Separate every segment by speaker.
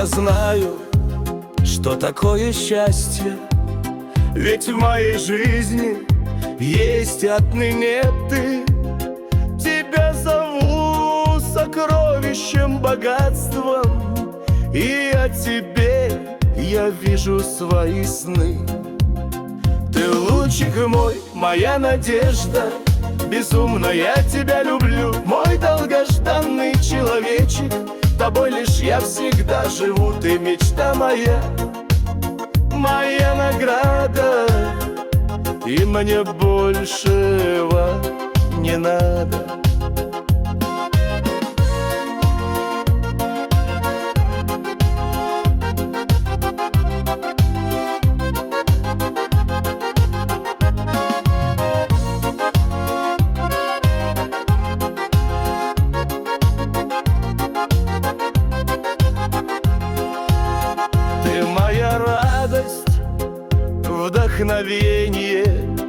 Speaker 1: я знаю, что такое счастье. Ведь в моей жизни есть отныне ты. Тебя зову сокровищем, богатством, и о тебе я вижу свои сны. Ты лучик мой, моя надежда, безумно я тебя люблю. Мой долгожданный человечек, тобой лишь я всегда живу. Ты мечта моя, моя награда, и мне большего не надо. Ты моя радость, вдохновение,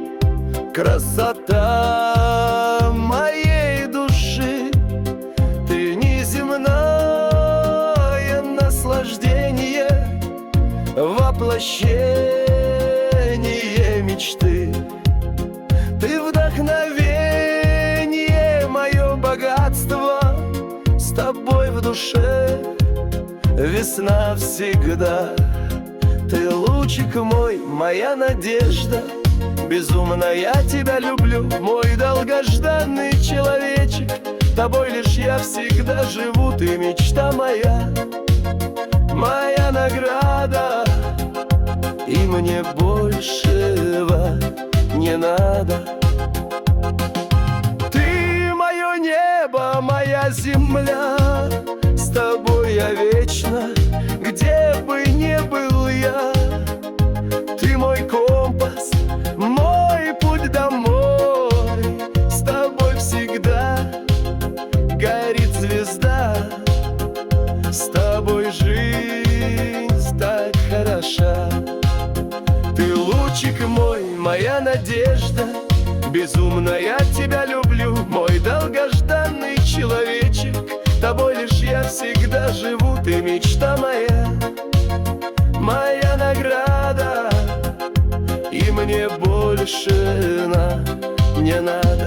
Speaker 1: красота моей души. Ты неземное наслаждение, воплощение мечты. Ты вдохновение, мое богатство, с тобой в душе весна всегда. Ты лучик мой, моя надежда, безумно я тебя люблю. Мой долгожданный человечек, тобой лишь я всегда живу. Ты мечта моя, моя награда, и мне большего не надо. Ты мое небо, моя земля, с тобой я вечно, где бы ни был я. Ты мой компас, мой путь домой, с тобой всегда горит звезда. С тобой жизнь так хороша. Ты лучик мой, моя надежда, безумно я тебя люблю. Мой долгожданный человечек, тобой лишь я всегда живу. Ты мечта моя, моя награда, и мне больше не надо.